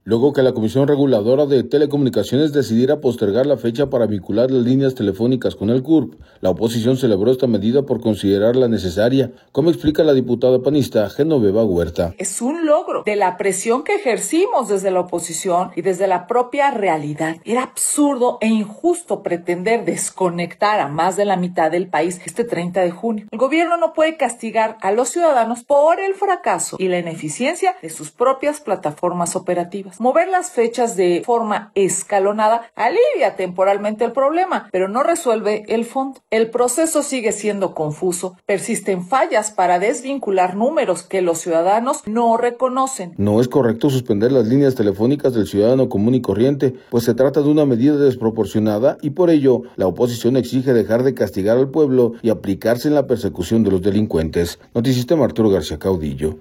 Luego que la Comisión Reguladora de Telecomunicaciones decidiera postergar la fecha para vincular las líneas telefónicas con el CURP, la oposición celebró esta medida por considerarla necesaria, como explica la diputada panista Genoveva Huerta. Es un logro de la presión que ejercimos desde la oposición y desde la propia realidad. Era absurdo e injusto pretender desconectar a más de la mitad del país este 30 de junio. El gobierno no puede castigar a los ciudadanos por el fracaso y la ineficiencia de sus propias plataformas operativas. Mover las fechas de forma escalonada alivia temporalmente el problema, pero no resuelve el fondo. El proceso sigue siendo confuso, persisten fallas para desvincular números que los ciudadanos no reconocen. No es correcto suspender las líneas telefónicas del ciudadano común y corriente, pues se trata de una medida desproporcionada y por ello la oposición exige dejar de castigar al pueblo y aplicarse en la persecución de los delincuentes. Noticista Arturo García Caudillo.